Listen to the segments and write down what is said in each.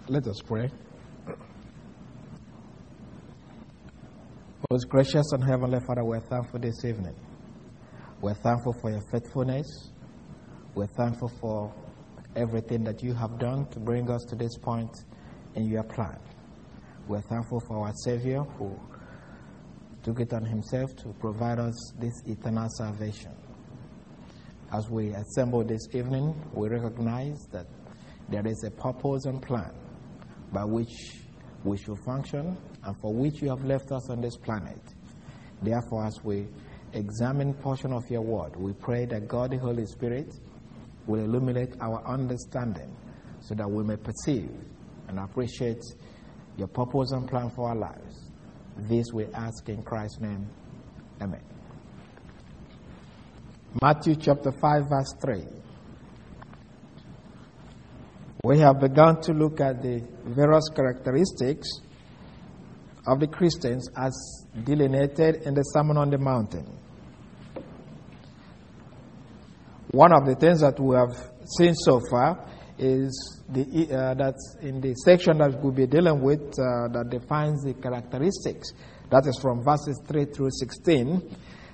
Let us pray. Most gracious and heavenly Father, we're thankful this evening. We're thankful for your faithfulness. We're thankful for everything that you have done to bring us to this point in your plan. We're thankful for our Savior who took it on himself to provide us this eternal salvation. As we assemble this evening, we recognize that there is a purpose and plan by which we should function and for which you have left us on this planet. Therefore, as we examine portion of your word, we pray that God the Holy Spirit will illuminate our understanding so that we may perceive and appreciate your purpose and plan for our lives. This we ask in Christ's name. Amen. Matthew chapter 5 verse 3. We have begun to look at the various characteristics of the Christians as delineated in the Sermon on the Mountain. One of the things that we have seen so far is that's in the section that we'll be dealing with that defines the characteristics. That is from verses 3 through 16,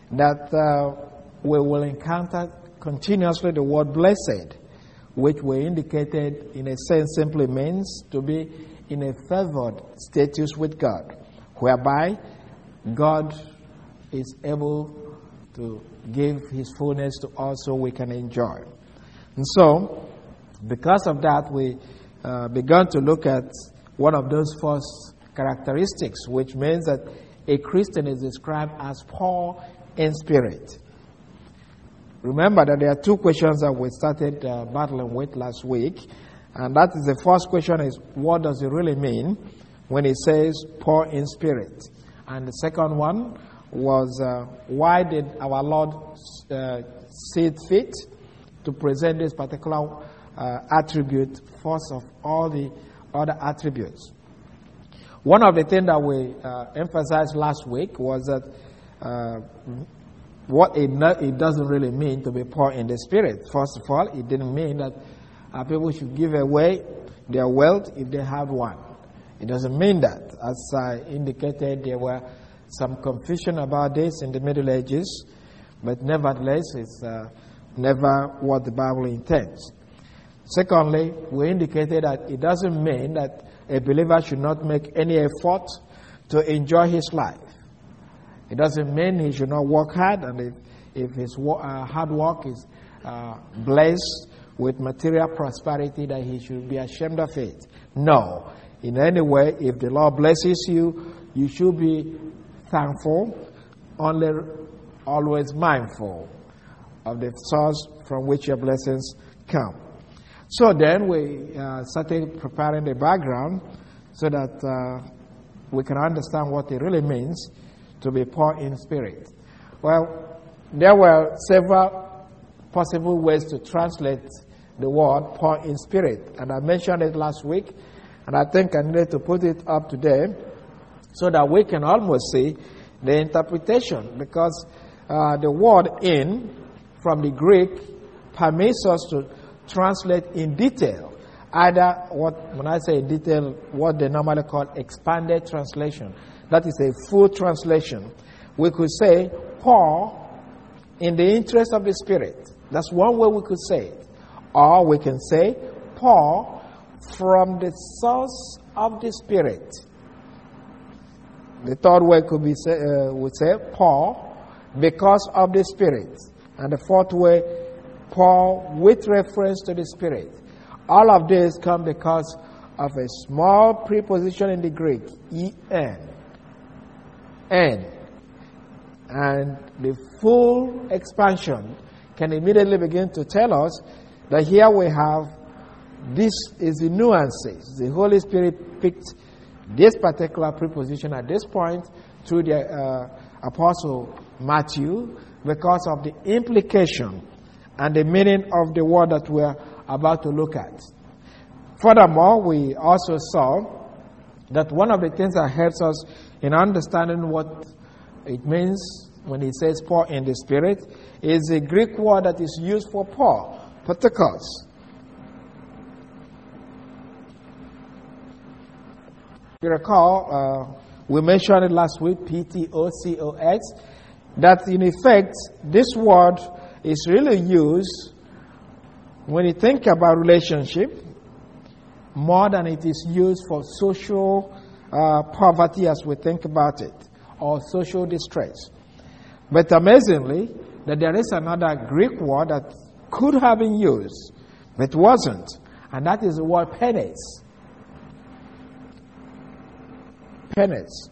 that we will encounter continuously the word blessed, which we indicated in a sense simply means to be in a favored status with God, whereby God is able to give his fullness to us so we can enjoy. And so, because of that, we began to look at one of those first characteristics, which means that a Christian is described as poor in spirit. Remember that there are two questions that we started battling with last week. And that is the first question is, what does it really mean when it says poor in spirit? And the second one was, why did our Lord see it fit to present this particular attribute first of all the other attributes? One of the things that we emphasized last week was that what it doesn't really mean to be poor in the spirit. First of all, it didn't mean that people should give away their wealth if they have one. It doesn't mean that. As I indicated, there were some confusion about this in the Middle Ages, but nevertheless, it's never what the Bible intends. Secondly, we indicated that it doesn't mean that a believer should not make any effort to enjoy his life. It doesn't mean he should not work hard, and if his hard work is blessed with material prosperity, that he should be ashamed of it. No. In any way, if the Lord blesses you, you should be thankful, only always mindful of the source from which your blessings come. So then we started preparing the background so that we can understand what it really means to be poor in spirit. Well, there were several possible ways to translate the word poor in spirit. And I mentioned it last week, and I think I need to put it up today so that we can almost see the interpretation, because the word in from the Greek permits us to translate in detail. Either when I say detail, what they normally call expanded translation. That is a full translation. We could say, poor in the interest of the Spirit. That's one way we could say it. Or we can say, poor from the source of the Spirit. The third way could be would say, poor because of the Spirit. And the fourth way, poor with reference to the Spirit. All of this come because of a small preposition in the Greek, en. En. And the full expansion can immediately begin to tell us that here we have, this is the nuances. The Holy Spirit picked this particular preposition at this point through the Apostle Matthew because of the implication and the meaning of the word that we're about to look at. Furthermore, we also saw that one of the things that helps us in understanding what it means when he says poor in the Spirit is the Greek word that is used for poor, patikos. you recall, we mentioned it last week, P-T-O-C-O-S, that in effect, this word is really used when you think about relationship more than it is used for social poverty as we think about it, or social distress. But amazingly, that there is another Greek word that could have been used, but wasn't, and that is the word penes. Penes.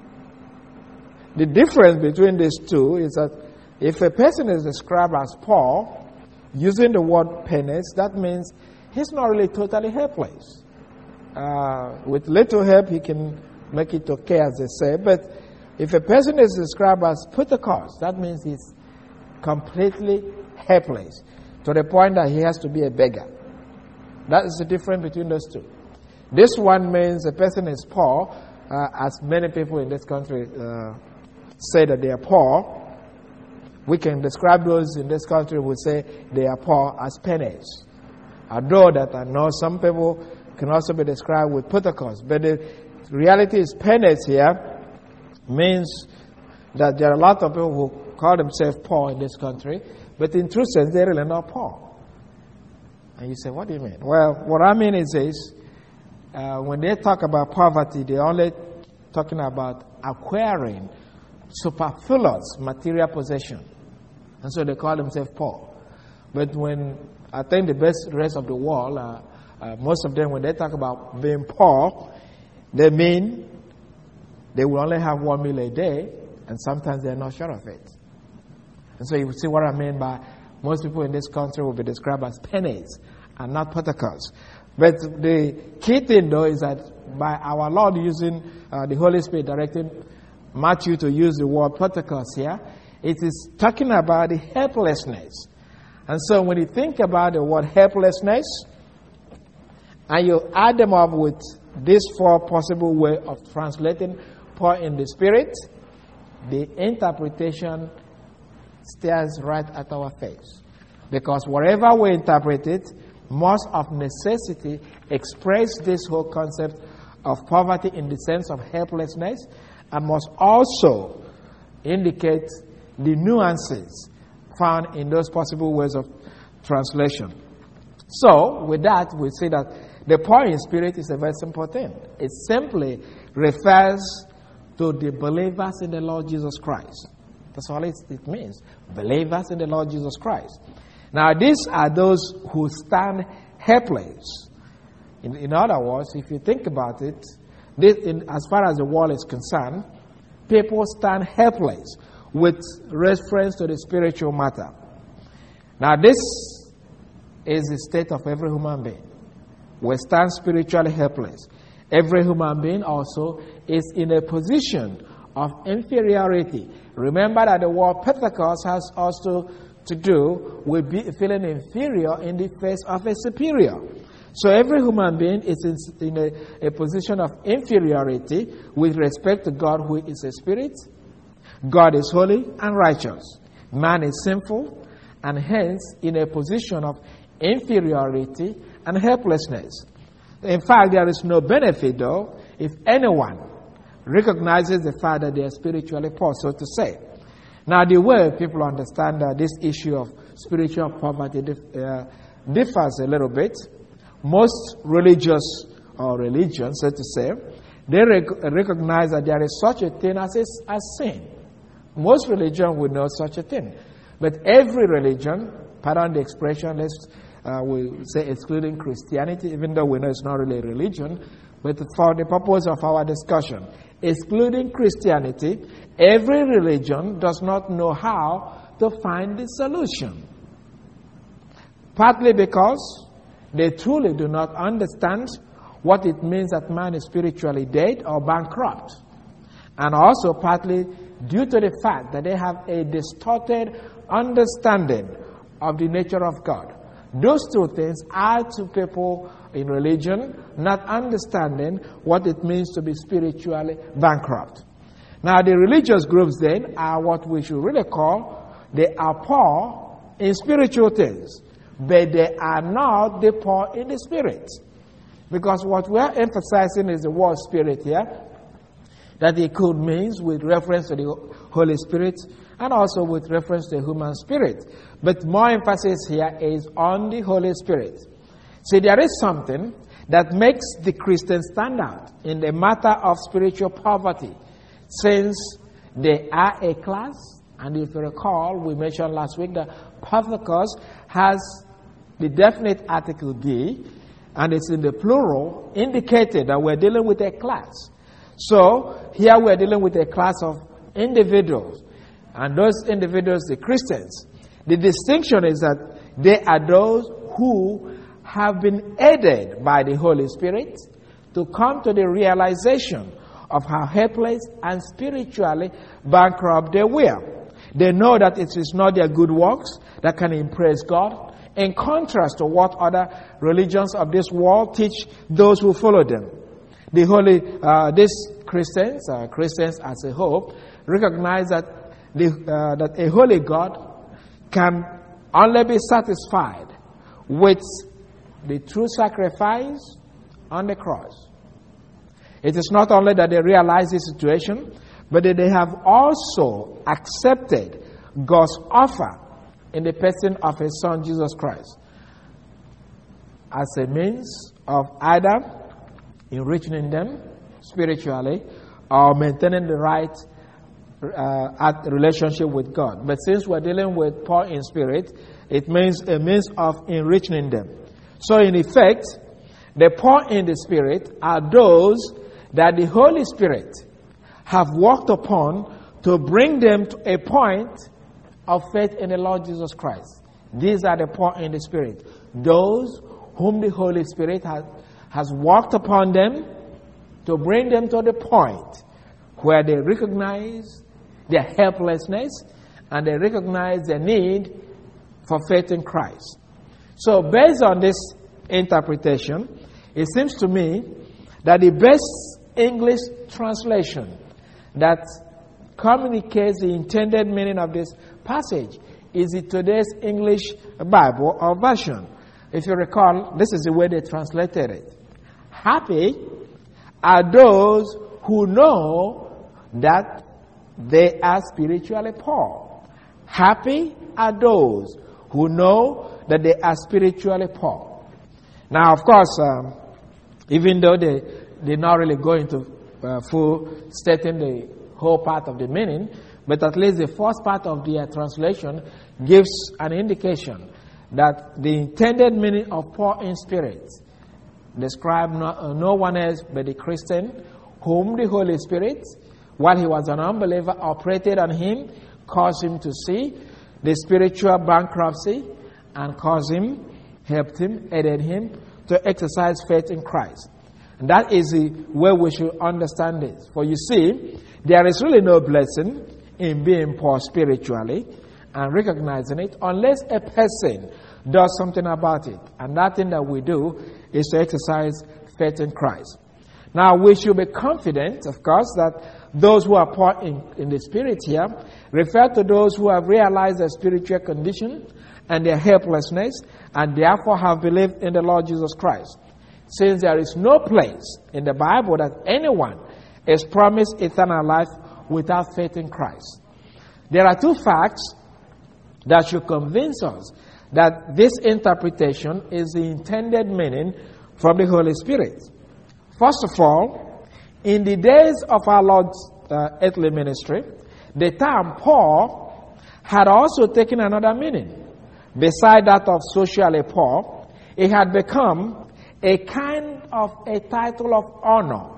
The difference between these two is that if a person is described as Paul, using the word penes, that means he's not really totally helpless. With little help, he can make it okay, as they say. But if a person is described as Putakos, that means he's completely helpless, to the point that he has to be a beggar. That is the difference between those two. This one means a person is poor, as many people in this country say that they are poor. We can describe those in this country who say they are poor as penes. Although that I know some people can also be described with Putakos. But the reality is penes here means that there are a lot of people who call themselves poor in this country, but in true sense, they're really not poor. And you say, what do you mean? Well, what I mean is this. When they talk about poverty, they're only talking about acquiring superfluous material possession. And so they call themselves poor. But when I think the rest of the world, most of them, when they talk about being poor, they mean they will only have 1 meal a day, and sometimes they're not sure of it. And so you see what I mean by most people in this country will be described as penes and not Putakos. But the key thing, though, is that by our Lord using the Holy Spirit directing Matthew to use the word Putakos here, it is talking about the helplessness. And so when you think about the word helplessness, and you add them up with these 4 possible ways of translating poor in the Spirit, the interpretation stares right at our face. Because whatever we interpret it, must of necessity express this whole concept of poverty in the sense of helplessness, and must also indicate the nuances found in those possible ways of translation. So, with that, we see that the poor in spirit is a very simple thing. It simply refers to the believers in the Lord Jesus Christ. That's all it means. Believers in the Lord Jesus Christ. Now, these are those who stand helpless. In other words, if you think about it, as far as the world is concerned, people stand helpless with reference to the spiritual matter. Now, this is the state of every human being. We stand spiritually helpless. Every human being also is in a position of inferiority. Remember that the word Pentecost has also to do with feeling inferior in the face of a superior. So every human being is in a position of inferiority with respect to God, who is a spirit. God is holy and righteous. Man is sinful and hence in a position of inferiority and helplessness. In fact, there is no benefit, though, if anyone recognizes the fact that they are spiritually poor, so to say. Now, the way people understand this issue of spiritual poverty differs a little bit. Most religions, so to say, they recognize that there is such a thing as sin. Most religions would know such a thing. But every religion, pardon the expression, we say excluding Christianity, even though we know it's not really a religion, but for the purpose of our discussion, excluding Christianity, every religion does not know how to find the solution. Partly because they truly do not understand what it means that man is spiritually dead or bankrupt. And also partly due to the fact that they have a distorted understanding of the nature of God. Those two things add to people in religion not understanding what it means to be spiritually bankrupt. Now, the religious groups then are what we should really call, they are poor in spiritual things, but they are not the poor in the spirit. Because what we are emphasizing is the word spirit here, that it could mean with reference to the Holy Spirit and also with reference to the human spirit. But more emphasis here is on the Holy Spirit. See, there is something that makes the Christian stand out in the matter of spiritual poverty, since they are a class, and if you recall, we mentioned last week that Pathikos has the definite article D, and it's in the plural, indicated that we're dealing with a class. So, here we're dealing with a class of individuals, and those individuals, the Christians. The distinction is that they are those who have been aided by the Holy Spirit to come to the realization of how helpless and spiritually bankrupt they were. They know that it is not their good works that can impress God, in contrast to what other religions of this world teach those who follow them. These Christians as a whole, recognize that that a holy God can only be satisfied with the true sacrifice on the cross. It is not only that they realize this situation, but that they have also accepted God's offer in the person of His Son, Jesus Christ, as a means of either enriching them spiritually or maintaining the right relationship with God. But since we're dealing with poor in spirit, it means a means of enriching them. So in effect, the poor in the spirit are those that the Holy Spirit have worked upon to bring them to a point of faith in the Lord Jesus Christ. These are the poor in the spirit. Those whom the Holy Spirit has worked upon them to bring them to the point where they recognize their helplessness and they recognize their need for faith in Christ. So based on this interpretation, it seems to me that the best English translation that communicates the intended meaning of this passage is in today's English Bible or version. If you recall, this is the way they translated it. Happy are those who know that they are spiritually poor. Happy are those who know that they are spiritually poor. Now, of course, even though they did not really go into full stating the whole part of the meaning, but at least the first part of the translation gives an indication that the intended meaning of poor in spirit described no one else but the Christian whom the Holy Spirit, while he was an unbeliever, operated on him, caused him to see the spiritual bankruptcy, and helped him, aided him to exercise faith in Christ. And that is the way we should understand this. For you see, there is really no blessing in being poor spiritually and recognizing it unless a person does something about it. And that thing that we do is to exercise faith in Christ. Now, we should be confident, of course, that those who are poor in the spirit here refer to those who have realized their spiritual condition and their helplessness and therefore have believed in the Lord Jesus Christ. Since there is no place in the Bible that anyone is promised eternal life without faith in Christ. There are two facts that should convince us that this interpretation is the intended meaning from the Holy Spirit. First of all, in the days of our Lord's earthly ministry, the term poor had also taken another meaning. Beside that of socially poor, it had become a kind of a title of honor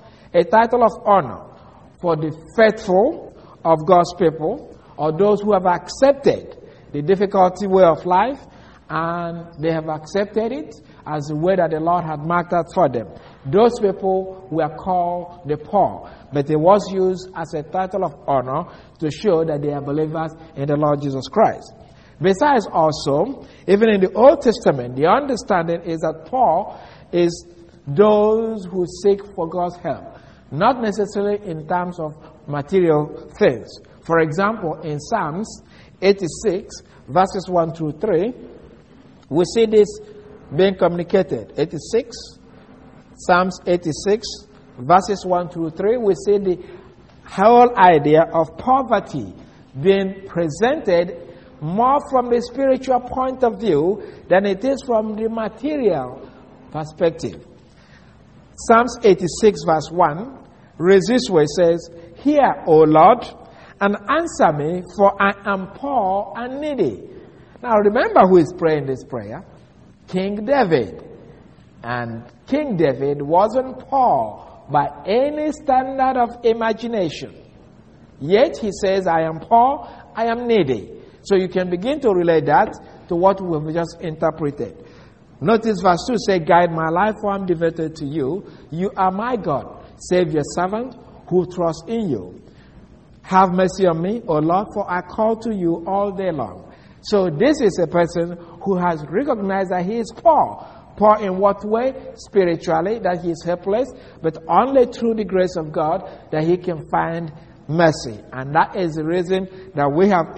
for the faithful of God's people, or those who have accepted the difficulty way of life, and they have accepted it as the way that the Lord had marked out for them. Those people were called the poor, but it was used as a title of honor to show that they are believers in the Lord Jesus Christ. Besides also, even in the Old Testament, the understanding is that poor is those who seek for God's help, not necessarily in terms of material things. For example, in Psalms 86, verses 1 through 3, we see this being communicated. 86, Psalms 86, verses 1 through 3, we see the whole idea of poverty being presented more from the spiritual point of view than it is from the material perspective. Psalms 86, verse 1, reads this way, says, "Hear, O Lord, and answer me, for I am poor and needy." Now remember who is praying this prayer? King David. And King David wasn't poor by any standard of imagination. Yet he says, "I am poor, I am needy." So you can begin to relate that to what we've just interpreted. Notice verse 2 says, "Guide my life, for I am devoted to you. You are my God. Save your servant who trusts in you. Have mercy on me, O Lord, for I call to you all day long." So this is a person who has recognized that he is poor. Poor in what way? Spiritually, that he is helpless, but only through the grace of God that he can find mercy. And that is the reason that we have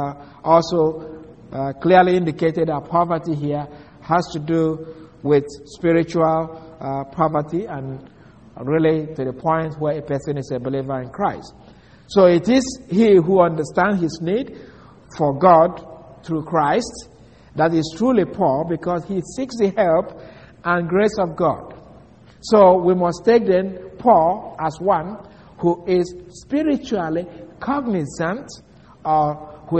also clearly indicated that poverty here has to do with spiritual poverty, and really to the point where a person is a believer in Christ. So it is he who understands his need for God through Christ that is truly poor, because he seeks the help and grace of God. So we must take then Paul as one who is spiritually cognizant, or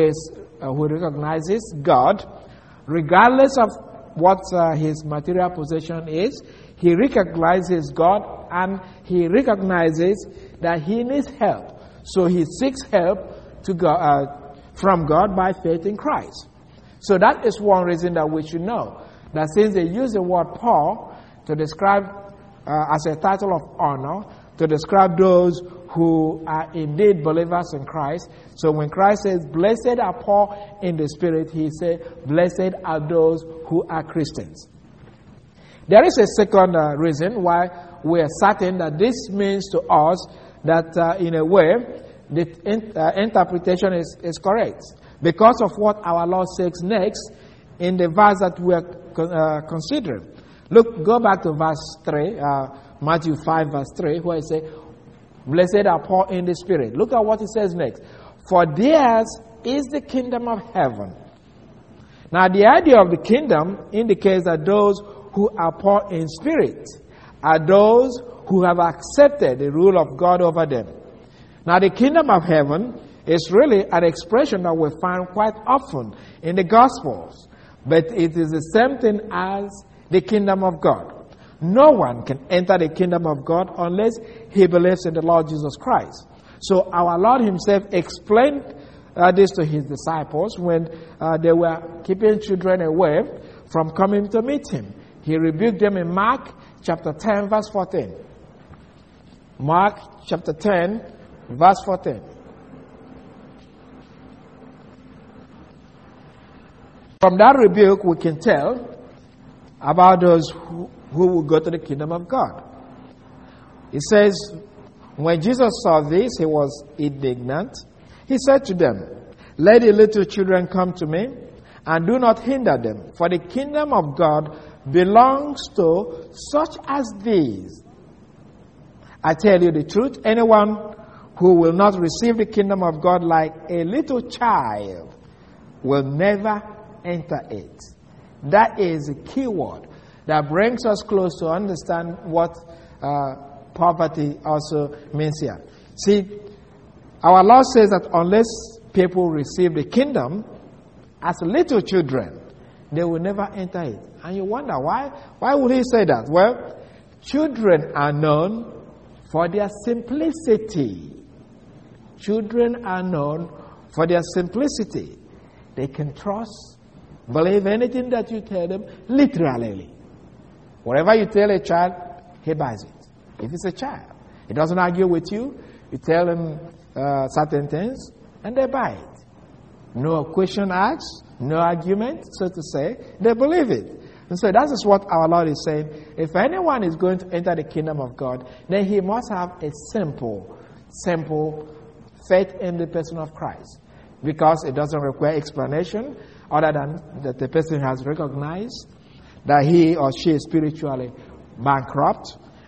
who recognizes God, regardless of what his material possession is. He recognizes God, and he recognizes that he needs help. So he seeks help to God, from God by faith in Christ. So that is one reason that we should know that since they use the word Paul to describe as a title of honor, to describe those who are indeed believers in Christ. So when Christ says, "Blessed are poor in the spirit," he said, "Blessed are those who are Christians." There is a second reason why we are certain that this means to us that in a way the interpretation is correct, because of what our Lord says next in the verse that we are considering. Look, go back to verse 3, Matthew 5, verse 3, where it says, "Blessed are poor in the spirit." Look at what it says next. "For theirs is the kingdom of heaven." Now, the idea of the kingdom indicates that those who are poor in spirit are those who have accepted the rule of God over them. Now, the kingdom of heaven is really an expression that we find quite often in the Gospels, but it is the same thing as the kingdom of God. No one can enter the kingdom of God unless he believes in the Lord Jesus Christ. So our Lord himself explained this to his disciples when they were keeping children away from coming to meet him. He rebuked them in Mark chapter 10, verse 14. Mark chapter 10, verse 14. From that rebuke, we can tell about those who will go to the kingdom of God. It says, when Jesus saw this, he was indignant. He said to them, "Let the little children come to me, and do not hinder them, for the kingdom of God belongs to such as these. I tell you the truth, anyone who will not receive the kingdom of God like a little child will never enter it." That is a key word that brings us close to understand what poverty also means here. See, our Lord says that unless people receive the kingdom as little children, they will never enter it. And you wonder why? Why would he say that? Well, children are known for their simplicity. Children are known for their simplicity. They can trust, believe anything that you tell them, literally. Whatever you tell a child, he buys it. If it's a child, he doesn't argue with you. You tell them certain things, and they buy it. No question asked, no argument, so to say. They believe it. And so that is what our Lord is saying. If anyone is going to enter the kingdom of God, then he must have a simple faith in the person of Christ. Because it doesn't require explanation other than that the person has recognized that he or she is spiritually bankrupt,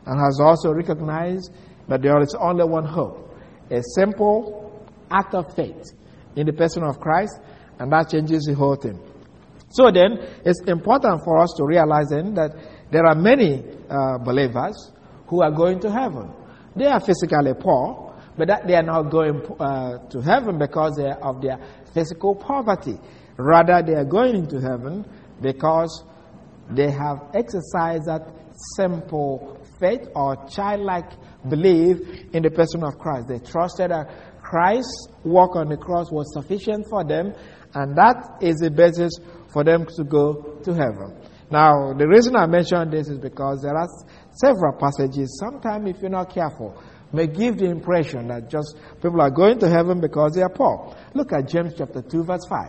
and has also recognized that there is only one hope, a simple act of faith in the person of Christ, and that changes the whole thing. So then, it's important for us to realize then that there are many believers who are going to heaven. They are physically poor, but that they are not going to heaven because of their physical poverty. Rather, they are going into heaven because they have exercised that simple faith or childlike belief in the person of Christ. They trusted that Christ's work on the cross was sufficient for them, and that is the basis for them to go to heaven. Now, the reason I mention this is because there are several passages, sometimes if you're not careful, may give the impression that just people are going to heaven because they are poor. Look at James chapter 2, verse 5.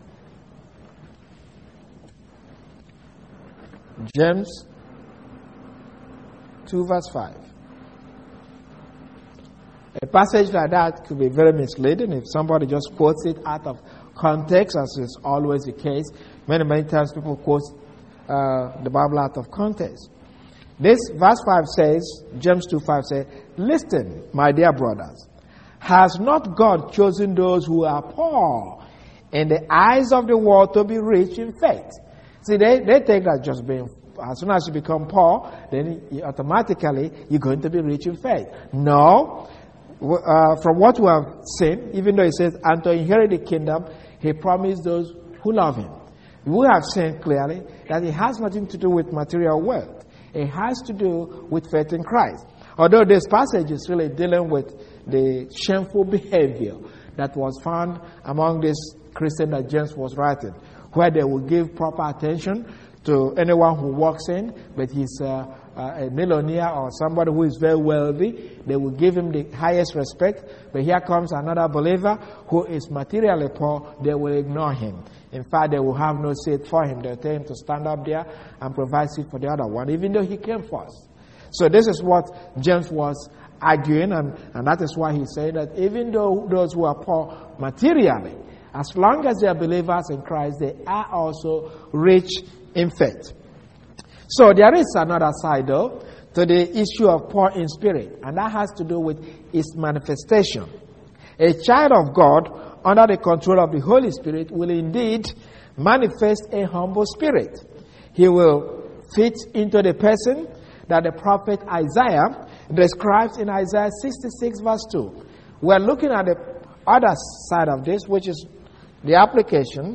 James 2, verse 5. A passage like that could be very misleading if somebody just quotes it out of context, as is always the case. Many times people quote the Bible out of context. This verse 5 says, James 2:5 says, "Listen, my dear brothers, has not God chosen those who are poor in the eyes of the world to be rich in faith?" See, they take that just being, as soon as you become poor, then automatically you're going to be rich in faith. No. From what we have seen, even though it says, "And to inherit the kingdom, he promised those who love him." We have seen clearly that it has nothing to do with material wealth. It has to do with faith in Christ. Although this passage is really dealing with the shameful behavior that was found among these Christians that James was writing, where they will give proper attention to anyone who walks in, but he's a millionaire or somebody who is very wealthy. They will give him the highest respect. But here comes another believer who is materially poor. They will ignore him. In fact, they will have no seat for him. They'll tell him to stand up there and provide seat for the other one, even though he came first. So this is what James was arguing, and that is why he said that even though those who are poor materially, as long as they are believers in Christ, they are also rich in faith. So there is another side, though, to the issue of poor in spirit, and that has to do with its manifestation. A child of God, under the control of the Holy Spirit, will indeed manifest a humble spirit. He will fit into the person that the prophet Isaiah describes in Isaiah 66, verse 2. We're looking at the other side of this, which is the application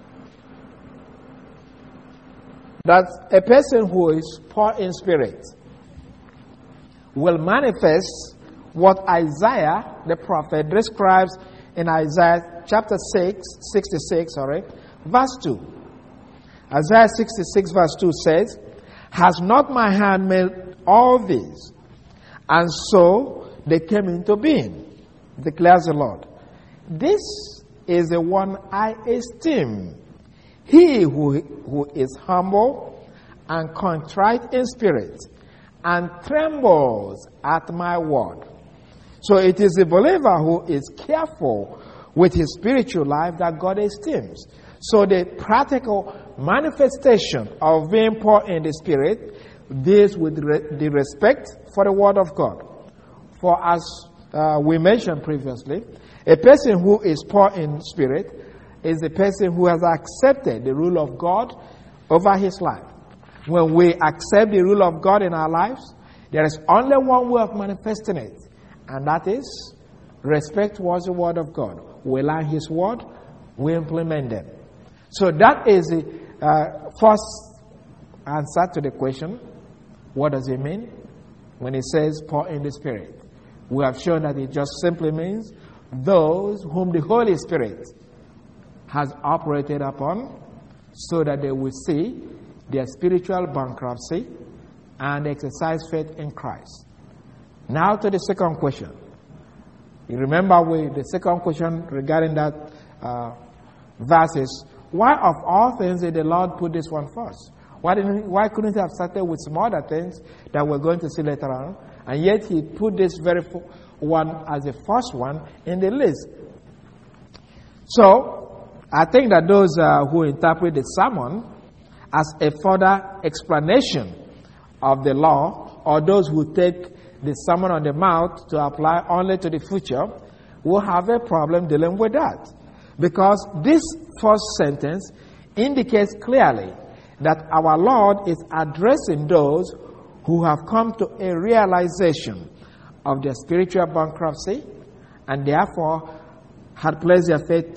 that a person who is poor in spirit will manifest what Isaiah the prophet describes in Isaiah chapter 66, verse 2. Isaiah 66 verse 2 says, "Has not my hand made all these? And so they came into being, declares the Lord. This is the one I esteem. He who is humble and contrite in spirit and trembles at my word." So it is the believer who is careful with his spiritual life that God esteems. So the practical manifestation of being poor in the spirit deals with the respect for the word of God. For as we mentioned previously, a person who is poor in spirit is a person who has accepted the rule of God over his life. When we accept the rule of God in our lives, there is only one way of manifesting it, and that is respect towards the word of God. We learn his word, we implement them. So that is the first answer to the question, what does it mean when it says poor in the spirit? We have shown that it just simply means those whom the Holy Spirit has operated upon so that they will see their spiritual bankruptcy and exercise faith in Christ. Now to the second question. You remember the second question regarding that verse is, why of all things did the Lord put this one first? Why couldn't he have started with some other things that we're going to see later on? And yet he put this very one as the first one in the list. So I think that those who interpret the sermon as a further explanation of the law or those who take the Sermon on the Mount to apply only to the future will have a problem dealing with that. Because this first sentence indicates clearly that our Lord is addressing those who have come to a realization of their spiritual bankruptcy and therefore had placed their faith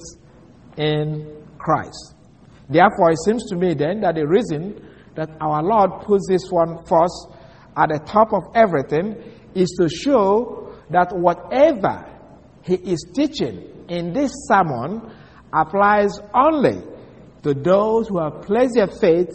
in Christ. Therefore, it seems to me then that the reason that our Lord puts this one first at the top of everything is to show that whatever he is teaching in this sermon applies only to those who have placed their faith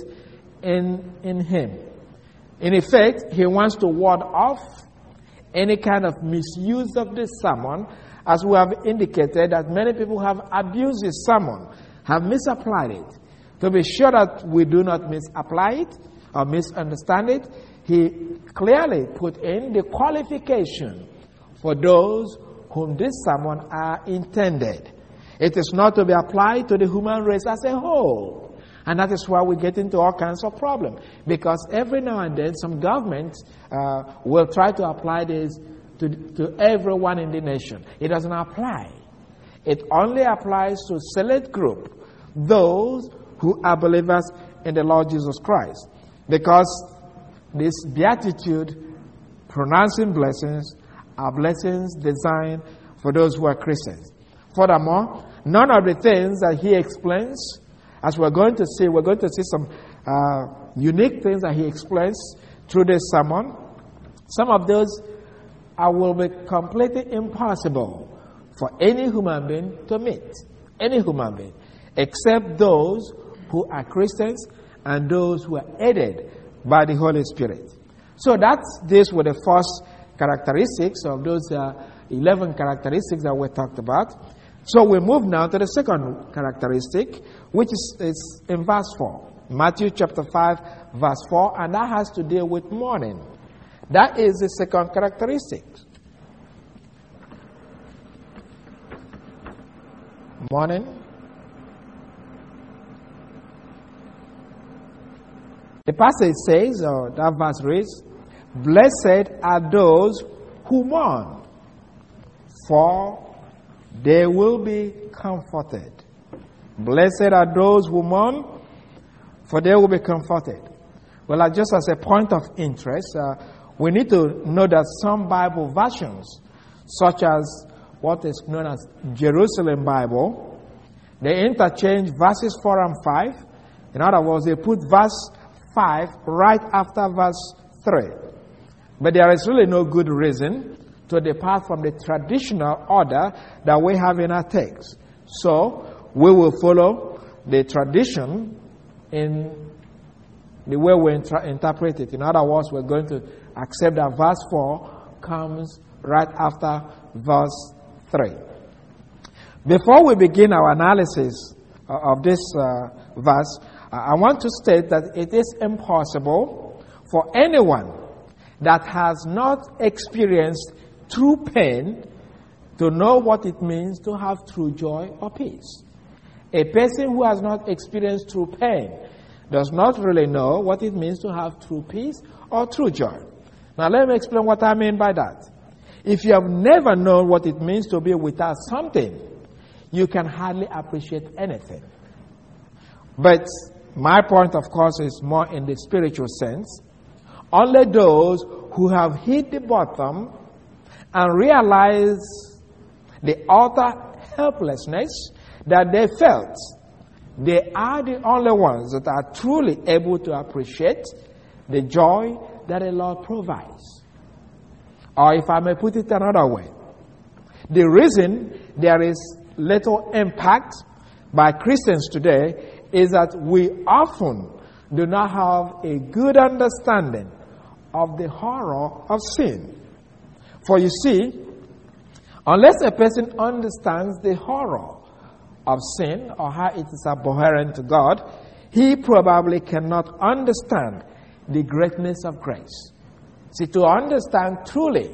in him. In effect, he wants to ward off any kind of misuse of this sermon, as we have indicated that many people have abused this sermon, have misapplied it. To be sure that we do not misapply it or misunderstand it, he clearly put in the qualification for those whom this sermon are intended. It is not to be applied to the human race as a whole. And that is why we get into all kinds of problems. Because every now and then some governments will try to apply this to everyone in the nation. It doesn't apply. It only applies to a select group, those who are believers in the Lord Jesus Christ. Because this beatitude, pronouncing blessings, are blessings designed for those who are Christians. Furthermore, none of the things that he explains, as we're going to see some unique things that he explains through this sermon. Some of those will be completely impossible for any human being to meet. Any human being. Except those who are Christians and those who are aided by the Holy Spirit. So that's this with the first characteristics of those 11 characteristics that we talked about. So we move now to the second characteristic, which is in verse 4. Matthew chapter 5, verse 4, and that has to deal with mourning. That is the second characteristic. Mourning. The passage says, or that verse reads, "Blessed are those who mourn, for they will be comforted." Blessed are those who mourn, for they will be comforted. Well, just as a point of interest, we need to know that some Bible versions, such as what is known as Jerusalem Bible, they interchange verses 4 and 5. In other words, they put verse 5 right after verse 3. But there is really no good reason to depart from the traditional order that we have in our text. So, we will follow the tradition in the way we interpret it. In other words, we're going to accept that verse 4 comes right after verse 3. Before we begin our analysis of this verse, I want to state that it is impossible for anyone that has not experienced true pain to know what it means to have true joy or peace. A person who has not experienced true pain does not really know what it means to have true peace or true joy. Now let me explain what I mean by that. If you have never known what it means to be without something, you can hardly appreciate anything. But my point, of course, is more in the spiritual sense. Only those who have hit the bottom and realize the utter helplessness that they felt, they are the only ones that are truly able to appreciate the joy that the Lord provides. Or if I may put it another way, the reason there is little impact by Christians today is that we often do not have a good understanding of the horror of sin. For you see, unless a person understands the horror of sin or how it is abhorrent to God, he probably cannot understand the greatness of grace. See, to understand truly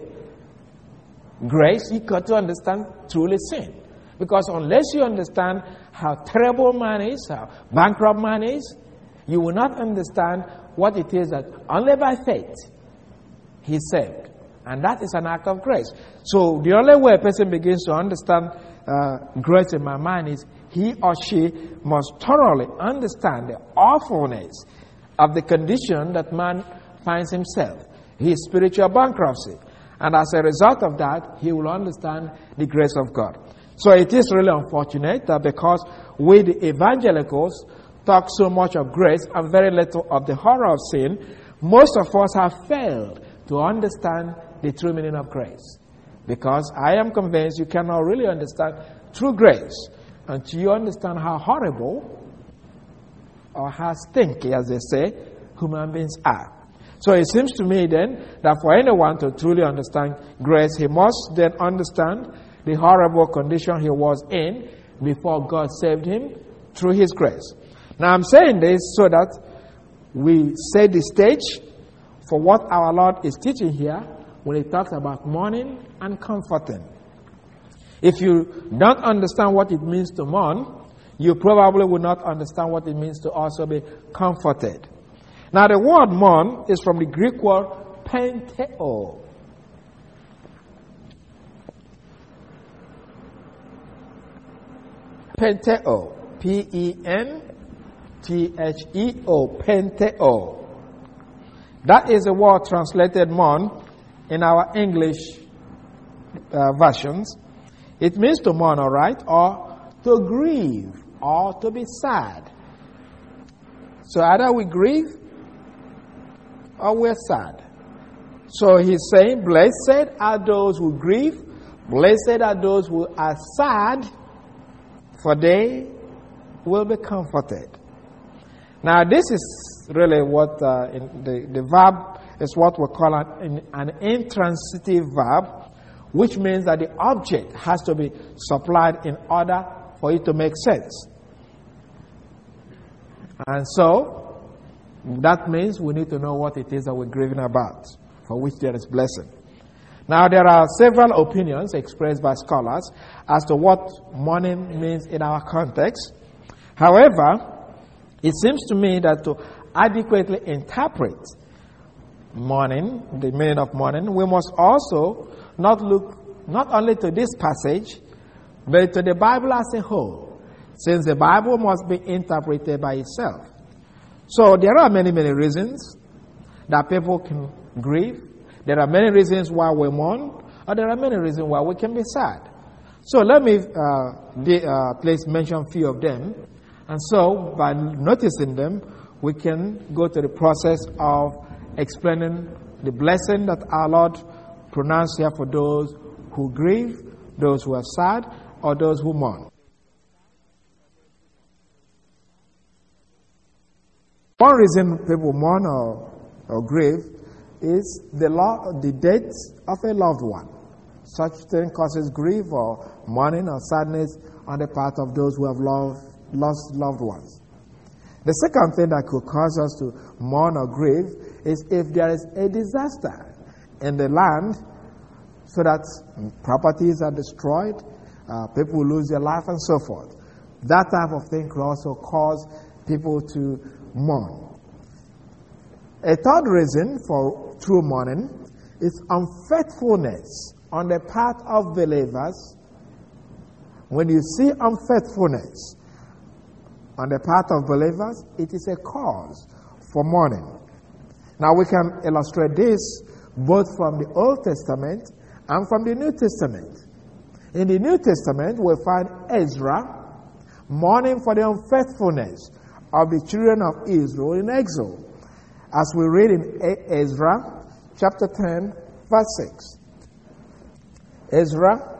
grace, you got to understand truly sin. Because unless you understand how terrible man is, how bankrupt man is, you will not understand what it is that only by faith he's saved. And that is an act of grace. So the only way a person begins to understand grace in my mind is he or she must thoroughly understand the awfulness of the condition that man finds himself, his spiritual bankruptcy. And as a result of that, he will understand the grace of God. So it is really unfortunate that because we, the evangelicals, talk so much of grace and very little of the horror of sin, most of us have failed to understand the true meaning of grace. Because I am convinced you cannot really understand true grace until you understand how horrible or how stinky, as they say, human beings are. So it seems to me then that for anyone to truly understand grace, he must then understand the horrible condition he was in before God saved him through his grace. Now I'm saying this so that we set the stage for what our Lord is teaching here when he talks about mourning and comforting. If you don't understand what it means to mourn, you probably will not understand what it means to also be comforted. Now the word mourn is from the Greek word penteo. Penteo. P-E-N-T-H-E-O. Penteo. That is the word translated mourn in our English versions. It means to mourn, all right, or to grieve, or to be sad. So either we grieve or we're sad. So he's saying, blessed are those who grieve, blessed are those who are sad, for they will be comforted. Now this is really what the verb is what we call an intransitive verb, which means that the object has to be supplied in order for it to make sense. And so that means we need to know what it is that we're grieving about, for which there is blessing. Now there are several opinions expressed by scholars as to what mourning means in our context. However, it seems to me that to adequately interpret mourning, the meaning of mourning, we must also not look not only to this passage, but to the Bible as a whole, since the Bible must be interpreted by itself. So there are many reasons that people can grieve. There are many reasons why we mourn, or there are many reasons why we can be sad. So let me please mention a few of them. And so by noticing them, we can go to the process of explaining the blessing that our Lord pronounced here for those who grieve, those who are sad, or those who mourn. One reason people mourn or grieve is the death of a loved one. Such thing causes grief or mourning or sadness on the part of those who have lost loved ones. The second thing that could cause us to mourn or grieve is if there is a disaster in the land, so that properties are destroyed, people lose their life and so forth. That type of thing could also cause people to mourn. A third reason for true mourning is unfaithfulness on the part of believers. When you see unfaithfulness on the part of believers, it is a cause for mourning. Now we can illustrate this both from the Old Testament and from the New Testament. In the New Testament, we find Ezra mourning for the unfaithfulness of the children of Israel in exile, as we read in Ezra chapter 10, verse 6. Ezra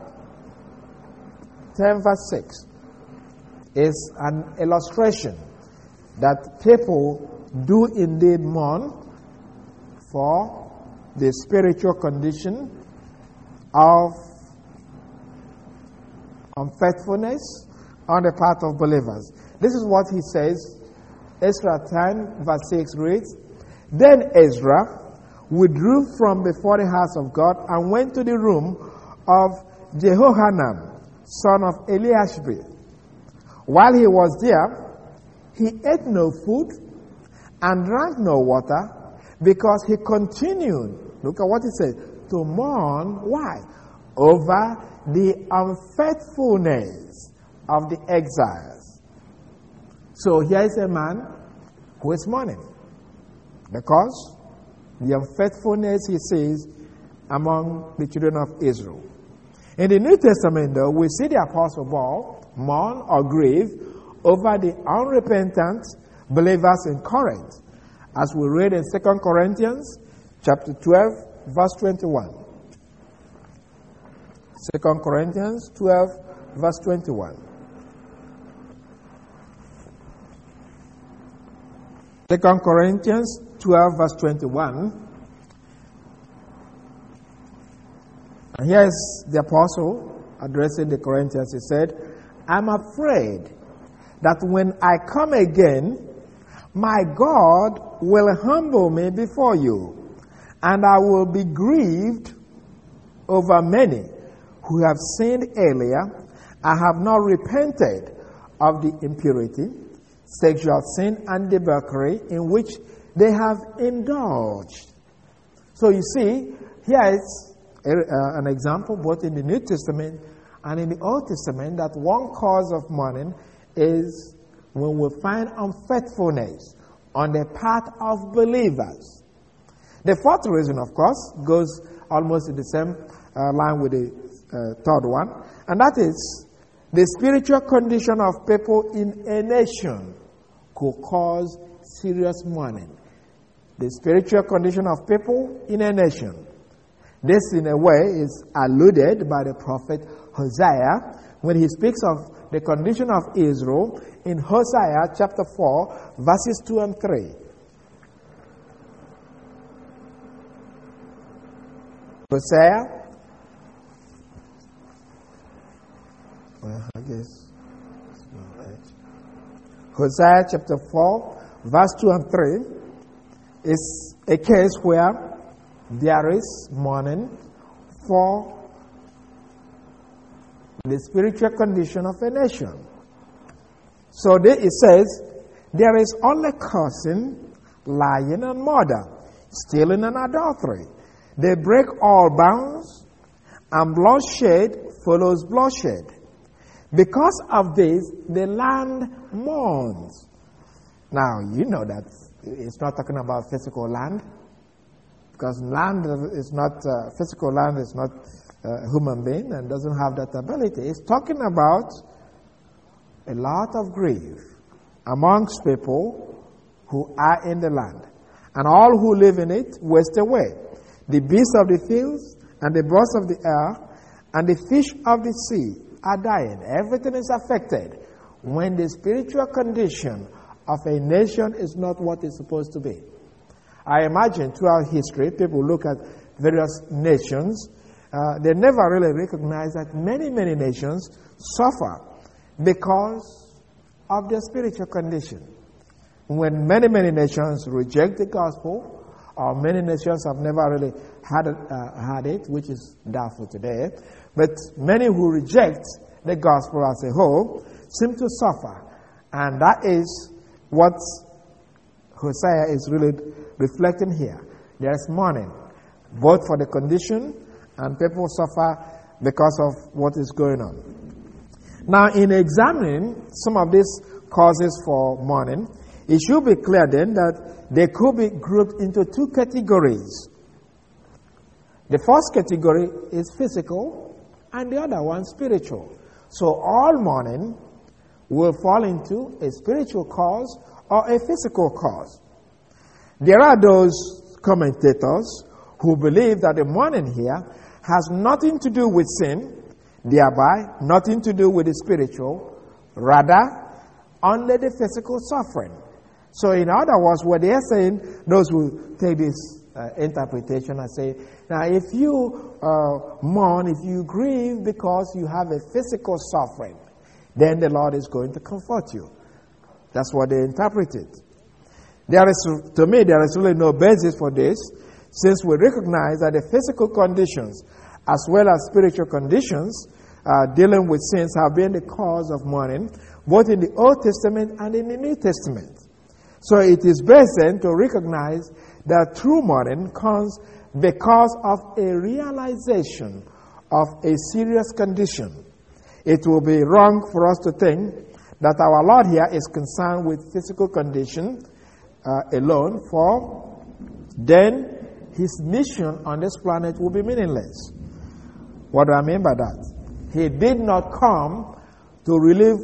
10, verse 6 is an illustration that people do indeed mourn for the spiritual condition of unfaithfulness on the part of believers. This is what he says. Ezra 10, verse 6 reads, Then Ezra withdrew from before the house of God and went to the room of Jehohanan, son of Eliashib. While he was there, he ate no food and drank no water, because he continued Look at what it says. To mourn, why? Over the unfaithfulness of the exiles. So here is a man who is mourning because the unfaithfulness, he sees, among the children of Israel. In the New Testament, though, we see the Apostle Paul mourn or grieve over the unrepentant believers in Corinth, as we read in 2 Corinthians chapter 12, verse 21. 2 Corinthians 12, verse 21. 2 Corinthians 12, verse 21. And here's the apostle addressing the Corinthians. He said, I'm afraid that when I come again, my God will humble me before you, and I will be grieved over many who have sinned earlier and have not repented of the impurity, sexual sin, and debauchery in which they have indulged. So you see, here is an example both in the New Testament and in the Old Testament that one cause of mourning is when we find unfaithfulness on the part of believers. The fourth reason, of course, goes almost in the same line with the third one, and that is the spiritual condition of people in a nation could cause serious mourning. The spiritual condition of people in a nation. This, in a way, is alluded by the prophet Hosea when he speaks of the condition of Israel in Hosea chapter 4, verses 2 and 3. Hosea, Hosea chapter 4, verse 2 and 3 is a case where there is mourning for the spiritual condition of a nation. So it says, there is only cursing, lying, and murder, stealing and adultery. They break all bounds, and bloodshed follows bloodshed. Because of this, the land mourns. Now, you know that it's not talking about physical land, because land is not, physical land is not a human being and doesn't have that ability. It's talking about a lot of grief amongst people who are in the land. And all who live in it waste away. The beasts of the fields and the birds of the air and the fish of the sea are dying. Everything is affected when the spiritual condition of a nation is not what it's supposed to be. I imagine throughout history, people look at various nations. They never really recognize that many nations suffer because of their spiritual condition. When many nations reject the gospel, or many nations have never really had it, which is doubtful today, but many who reject the gospel as a whole seem to suffer. And that is what Hosea is really reflecting here. There is mourning, both for the condition and people suffer because of what is going on. Now, in examining some of these causes for mourning, it should be clear then that they could be grouped into two categories. The first category is physical and the other one spiritual. So all mourning will fall into a spiritual cause or a physical cause. There are those commentators who believe that the mourning here has nothing to do with sin, thereby nothing to do with the spiritual, rather only the physical suffering. So in other words, what they are saying, those who take this interpretation and say, now if you mourn, if you grieve because you have a physical suffering, then the Lord is going to comfort you. That's what they interpreted. To me, there is really no basis for this, since we recognize that the physical conditions as well as spiritual conditions dealing with sins have been the cause of mourning, both in the Old Testament and in the New Testament. So it is best then to recognize that true mourning comes because of a realization of a serious condition. It will be wrong for us to think that our Lord here is concerned with physical condition alone, for then his mission on this planet will be meaningless. What do I mean by that? He did not come to relieve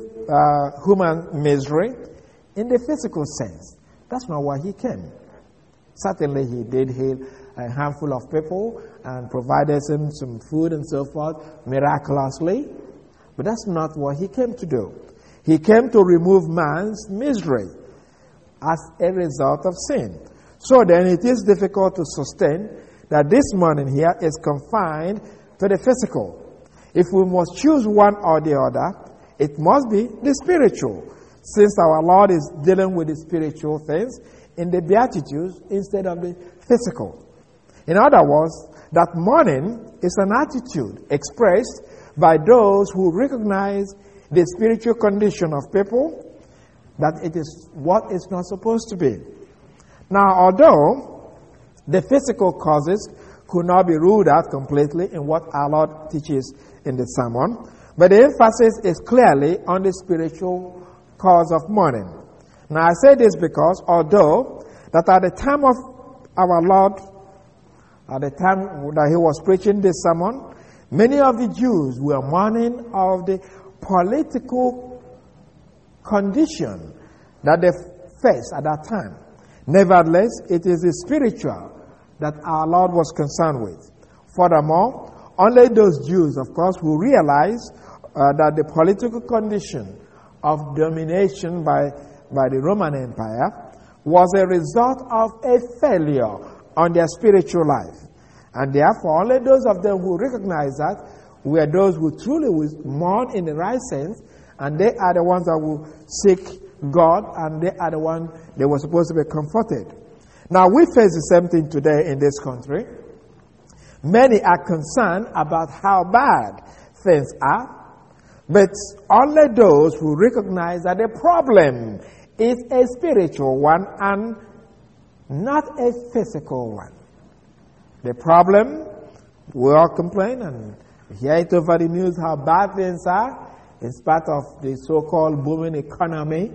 human misery in the physical sense. That's not why he came. Certainly he did heal a handful of people and provided them some food and so forth miraculously, but that's not what he came to do. He came to remove man's misery as a result of sin. So then it is difficult to sustain that this morning here is confined to the physical. If we must choose one or the other, it must be the spiritual, since our Lord is dealing with the spiritual things in the Beatitudes instead of the physical. In other words, that mourning is an attitude expressed by those who recognize the spiritual condition of people, that it is what it's not supposed to be. Now, although the physical causes could not be ruled out completely in what our Lord teaches in the sermon, but the emphasis is clearly on the spiritual cause of mourning. Now, I say this because although that at the time of our Lord, at the time that he was preaching this sermon, many of the Jews were mourning of the political condition that they faced at that time. Nevertheless, it is the spiritual that our Lord was concerned with. Furthermore, only those Jews, of course, who realized that the political condition of domination by the Roman Empire was a result of a failure on their spiritual life. And therefore, only those of them who recognize that were those who truly will mourn in the right sense, and they are the ones that will seek God, and they are the ones they were supposed to be comforted. Now, we face the same thing today in this country. Many are concerned about how bad things are, but only those who recognize that the problem is a spiritual one and not a physical one. The problem, we all complain and hear it over the news how bad things are in spite of the so-called booming economy.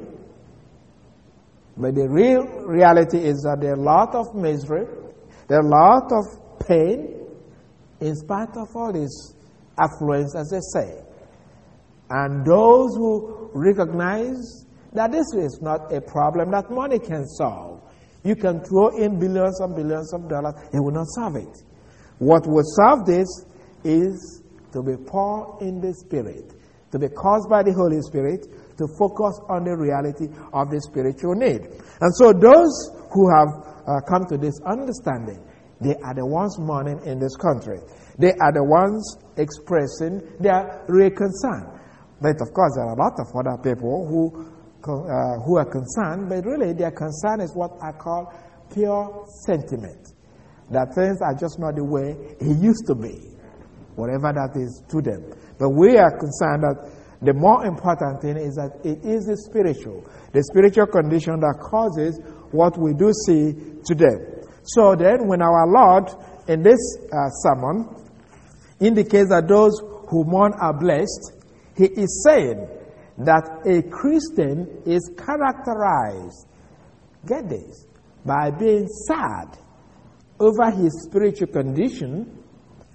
But the real reality is that there are a lot of misery, there are a lot of pain, in spite of all this affluence, as they say. And those who recognize that this is not a problem that money can solve. You can throw in billions and billions of dollars, it will not solve it. What will solve this is to be poor in the Spirit, to be caused by the Holy Spirit, to focus on the reality of the spiritual need. And so those who have come to this understanding, they are the ones mourning in this country. They are the ones expressing their real concern. But of course, there are a lot of other people who are concerned, but really their concern is what I call pure sentiment. That things are just not the way it used to be, whatever that is to them. But we are concerned that the more important thing is that it is the spiritual condition that causes what we do see today. So then, when our Lord in this sermon indicates that those who mourn are blessed, he is saying that a Christian is characterized, get this, by being sad over his spiritual condition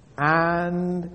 and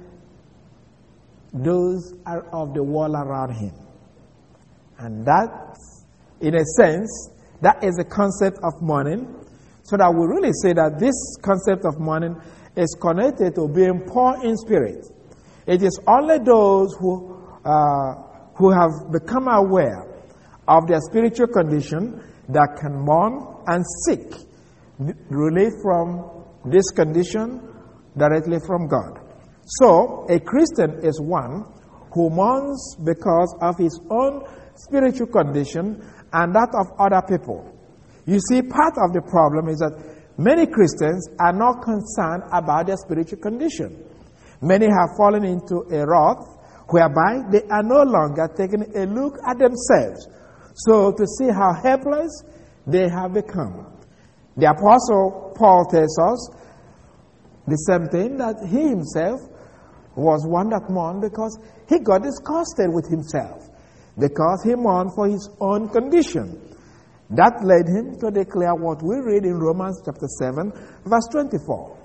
those are of the world around him. And that, in a sense, that is the concept of mourning. So that we really say that this concept of mourning is connected to being poor in spirit. It is only those who have become aware of their spiritual condition that can mourn and seek relief from this condition directly from God. So, a Christian is one who mourns because of his own spiritual condition and that of other people. You see, part of the problem is that many Christians are not concerned about their spiritual condition. Many have fallen into a rut whereby they are no longer taking a look at themselves, so to see how helpless they have become. The Apostle Paul tells us The same thing that he himself was one that mourned because he got disgusted with himself, because he mourned for his own condition. That led him to declare what we read in Romans chapter 7, verse 24.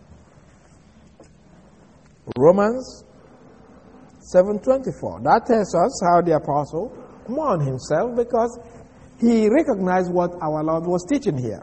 Romans 7:24. That tells us how the apostle mourned himself because he recognized what our Lord was teaching here.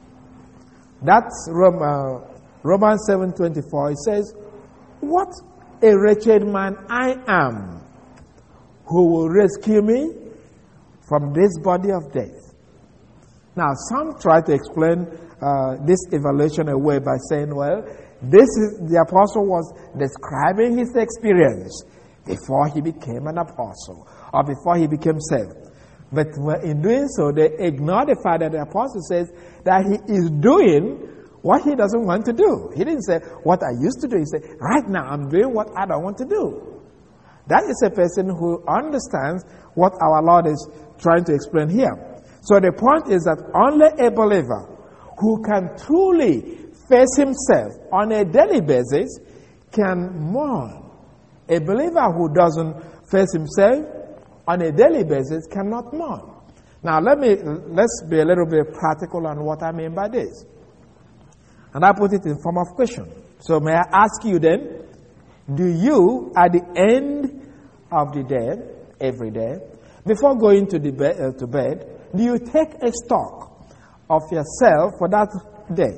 That's Romans 7:24. It says, "What a wretched man I am! Who will rescue me from this body of death?" Now, some try to explain this evaluation away by saying, well, the apostle was describing his experience before he became an apostle or before he became saved. But in doing so, they ignore the fact that the apostle says that he is doing what he doesn't want to do. He didn't say, what I used to do. He said, right now I'm doing what I don't want to do. That is a person who understands what our Lord is trying to explain here. So the point is that only a believer who can truly face himself on a daily basis can mourn. A believer who doesn't face himself on a daily basis cannot mourn. Now let's be a little bit practical on what I mean by this. And I put it in form of question. So may I ask you then, do you at the end of the day, every day, before going to bed, do you take a stock of yourself for that day?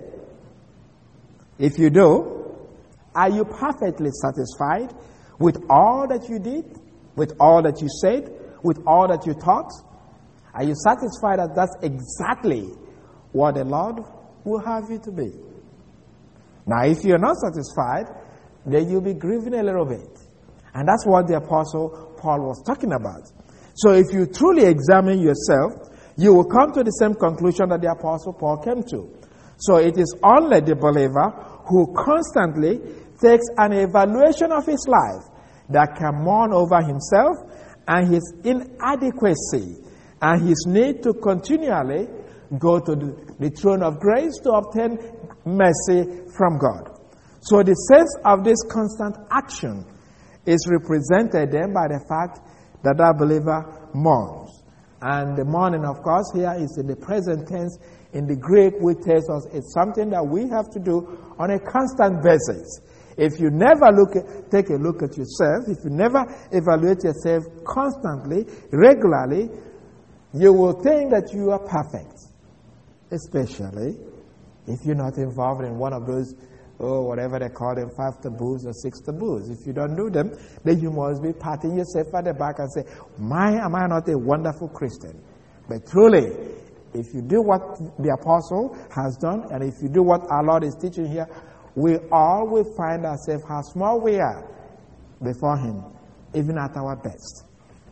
If you do, are you perfectly satisfied with all that you did, with all that you said, with all that you taught? Are you satisfied that that's exactly what the Lord will have you to be? Now, if you're not satisfied, then you'll be grieving a little bit. And that's what the Apostle Paul was talking about. So if you truly examine yourself, you will come to the same conclusion that the Apostle Paul came to. So it is only the believer who constantly takes an evaluation of his life that can mourn over himself and his inadequacy and his need to continually go to the throne of grace to obtain mercy from God. So the sense of this constant action is represented then by the fact that that believer mourns. And the mourning, of course, here is in the present tense. In the Greek, which tells us it's something that we have to do on a constant basis. If you never take a look at yourself, if you never evaluate yourself constantly, regularly, you will think that you are perfect. Especially if you're not involved in one of those, whatever they call them, 5 taboos or 6 taboos. If you don't do them, then you must be patting yourself at the back and say, am I not a wonderful Christian? But truly, if you do what the apostle has done, and if you do what our Lord is teaching here, we all will find ourselves how small we are before Him, even at our best.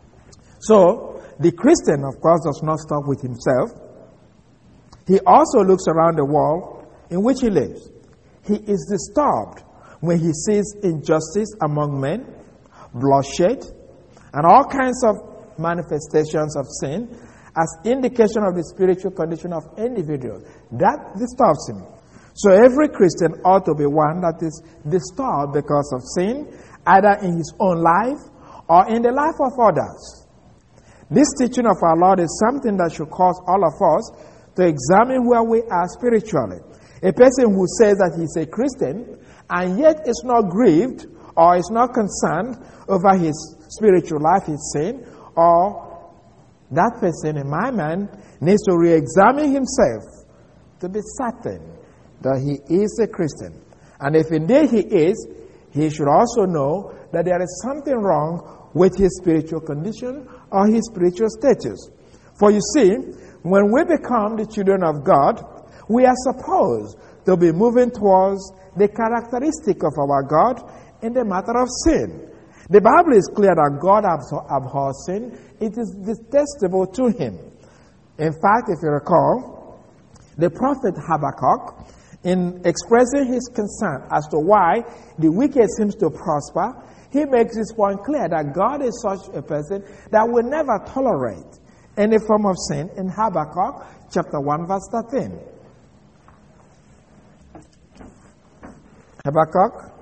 So, the Christian, of course, does not stop with himself. He also looks around the world in which he lives. He is disturbed when he sees injustice among men, bloodshed, and all kinds of manifestations of sin as indication of the spiritual condition of individuals. That disturbs him. So every Christian ought to be one that is disturbed because of sin, either in his own life or in the life of others. This teaching of our Lord is something that should cause all of us to examine where we are spiritually. A person who says that he's a Christian and yet is not grieved or is not concerned over his spiritual life, his sin, or that person, in my mind, needs to re-examine himself to be certain that he is a Christian. And if indeed he is, he should also know that there is something wrong with his spiritual condition or his spiritual status. For you see, when we become the children of God, we are supposed to be moving towards the characteristic of our God in the matter of sin. The Bible is clear that God abhors sin. It is detestable to Him. In fact, if you recall, the prophet Habakkuk, in expressing his concern as to why the wicked seems to prosper, he makes this point clear that God is such a person that will never tolerate any form of sin in Habakkuk chapter 1 verse 13. Habakkuk.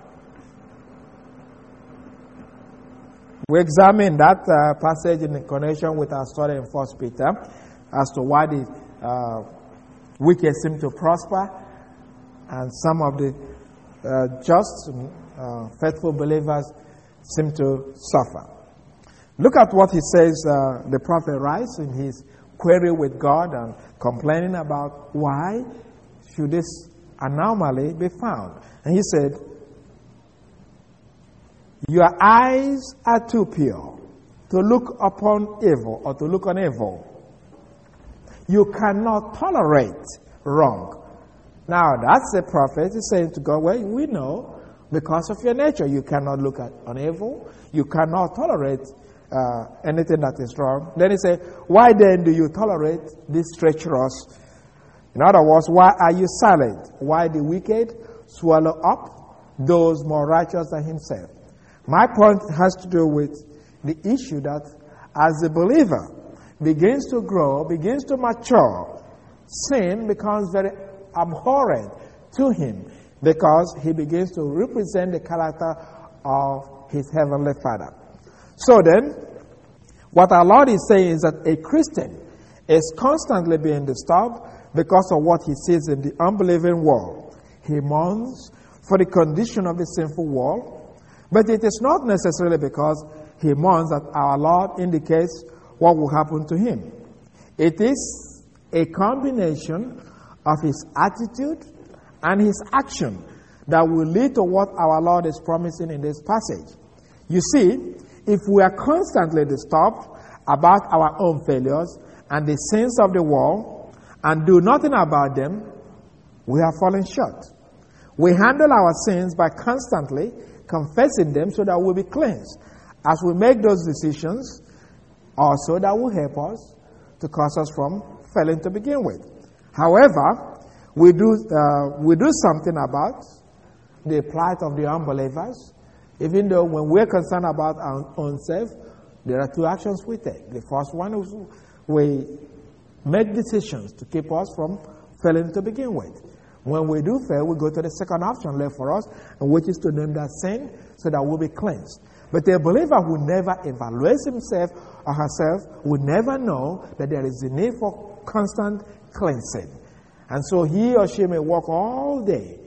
We examine that passage in connection with our study in 1 Peter as to why the wicked seem to prosper and some of the just, faithful believers seem to suffer. Look at what he says, the prophet writes in his query with God and complaining about why should this anomaly be found. And he said, your eyes are too pure to look upon evil or to look on evil. You cannot tolerate wrong. Now, that's the prophet is saying to God, well, we know because of your nature you cannot look on evil. You cannot tolerate anything that is wrong. Then he said, why then do you tolerate this treacherous? In other words, why are you silent? Why the wicked swallow up those more righteous than himself? My point has to do with the issue that as the believer begins to grow, begins to mature, sin becomes very abhorrent to him because he begins to represent the character of his heavenly Father. So then, what our Lord is saying is that a Christian is constantly being disturbed because of what he sees in the unbelieving world. He mourns for the condition of the sinful world, but it is not necessarily because he mourns that our Lord indicates what will happen to him. It is a combination of his attitude and his action that will lead to what our Lord is promising in this passage. You see, if we are constantly disturbed about our own failures and the sins of the world and do nothing about them, we have fallen short. We handle our sins by constantly confessing them so that we'll be cleansed. As we make those decisions, also that will help us to cause us from failing to begin with. However, we do something about the plight of the unbelievers, even though when we're concerned about our own self, there are two actions we take. The first one is we make decisions to keep us from failing to begin with. When we do fail, we go to the second option left for us, which is to name that sin so that we'll be cleansed. But a believer who never evaluates himself or herself will never know that there is a need for constant cleansing. And so he or she may walk all day,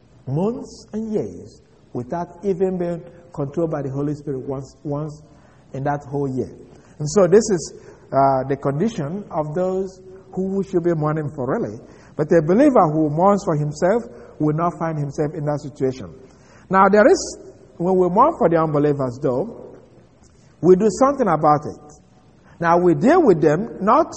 months and years, without even being controlled by the Holy Spirit once in that whole year. And so this is the condition of those who should be mourning for really. But a believer who mourns for himself will not find himself in that situation. Now when we mourn for the unbelievers though, we do something about it. Now we deal with them not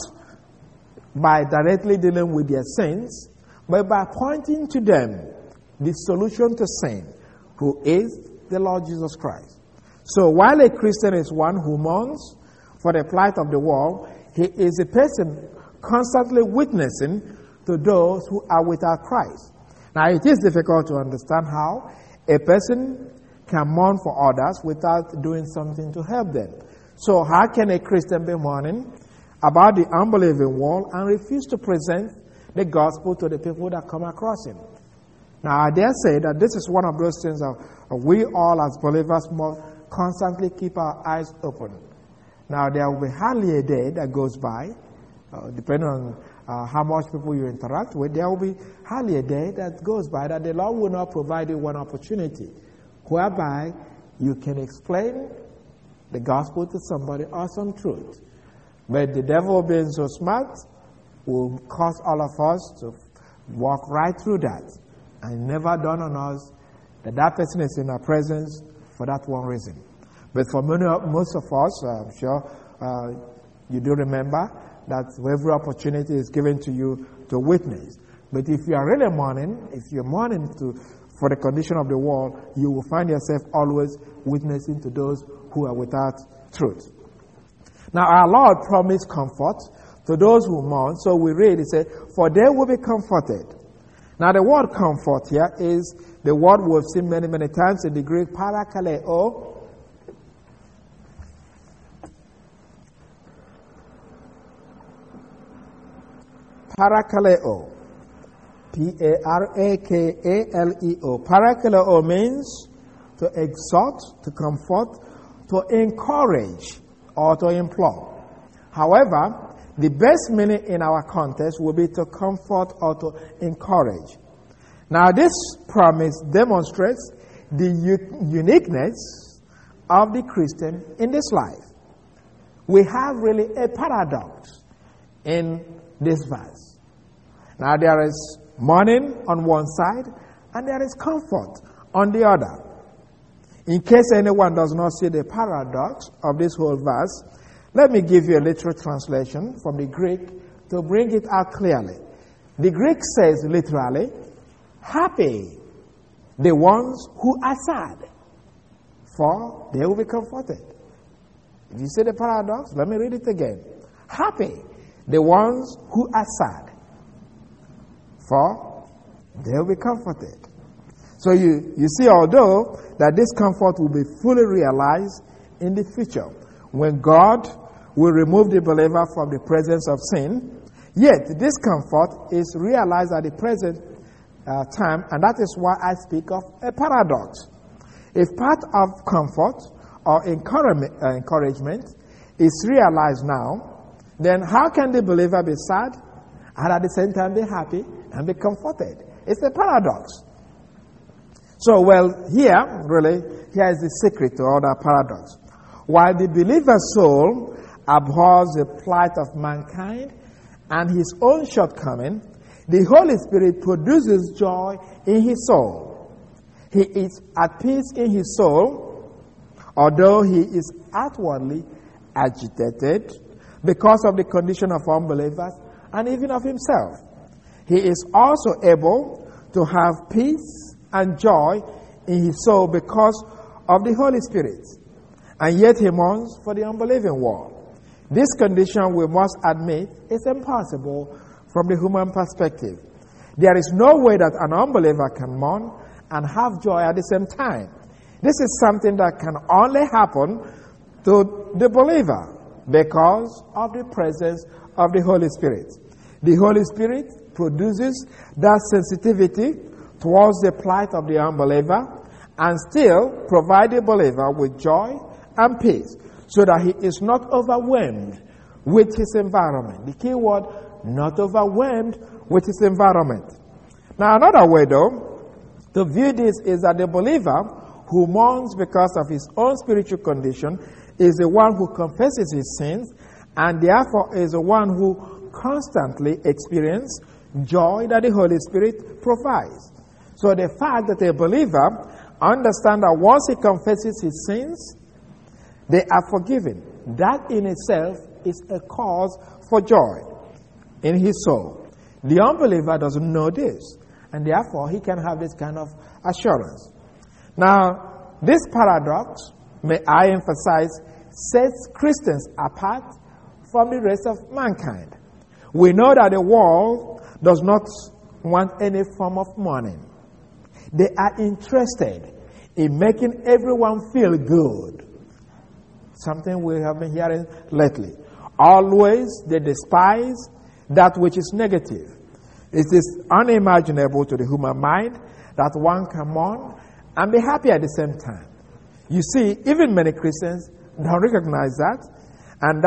by directly dealing with their sins, but by pointing to them the solution to sin, who is the Lord Jesus Christ. So while a Christian is one who mourns for the plight of the world, he is a person constantly witnessing to those who are without Christ. Now it is difficult to understand how a person can mourn for others without doing something to help them. So how can a Christian be mourning about the unbelieving world and refuse to present the gospel to the people that come across him? Now I dare say that this is one of those things that we all as believers must constantly keep our eyes open. Now there will be hardly a day that goes by, depending on how much people you interact with, there will be hardly a day that goes by that the Lord will not provide you one opportunity whereby you can explain the gospel to somebody or some truth. But the devil, being so smart, will cause all of us to walk right through that. And never dawn on us that that person is in our presence for that one reason. But for most of us, I'm sure you do remember that every opportunity is given to you to witness. But if you are really mourning, if you're mourning for the condition of the world, you will find yourself always witnessing to those who are without truth. Now our Lord promised comfort to those who mourn. So we read, he said, for they will be comforted. Now the word comfort here is the word we've seen many, many times in the Greek, parakaleo. Parakaleo. P-A-R-A-K-A-L-E-O. Parakaleo means to exhort, to comfort, to encourage, or to implore. However, the best meaning in our context will be to comfort or to encourage. Now, this promise demonstrates the uniqueness of the Christian in this life. We have really a paradox in this verse. Now, there is mourning on one side, and there is comfort on the other. In case anyone does not see the paradox of this whole verse, let me give you a literal translation from the Greek to bring it out clearly. The Greek says literally, happy the ones who are sad, for they will be comforted. If you see the paradox, let me read it again. Happy the ones who are sad, for they will be comforted. So you see, although that this comfort will be fully realized in the future, when God will remove the believer from the presence of sin, yet this comfort is realized at the present time, and that is why I speak of a paradox. If part of comfort or encouragement is realized now, then how can the believer be sad and at the same time be happy and be comforted? It's a paradox. So, here is the secret to all that paradox. While the believer's soul abhors the plight of mankind and his own shortcoming, the Holy Spirit produces joy in his soul. He is at peace in his soul, although he is outwardly agitated because of the condition of unbelievers and even of himself. He is also able to have peace and joy in his soul because of the Holy Spirit. And yet he mourns for the unbelieving world. This condition, we must admit, is impossible from the human perspective. There is no way that an unbeliever can mourn and have joy at the same time. This is something that can only happen to the believer because of the presence of the Holy Spirit. The Holy Spirit produces that sensitivity towards the plight of the unbeliever and still provide the believer with joy and peace so that he is not overwhelmed with his environment. The key word, not overwhelmed with his environment. Now, another way, though, to view this is that the believer who mourns because of his own spiritual condition is the one who confesses his sins and therefore is the one who constantly experiences joy that the Holy Spirit provides. So the fact that a believer understands that once he confesses his sins, they are forgiven. That in itself is a cause for joy in his soul. The unbeliever doesn't know this, and therefore he can have this kind of assurance. Now, this paradox, may I emphasize, sets Christians apart from the rest of mankind. We know that the world does not want any form of mourning. They are interested in making everyone feel good. Something we have been hearing lately. Always they despise that which is negative. It is unimaginable to the human mind that one can mourn and be happy at the same time. You see, even many Christians don't recognize that, and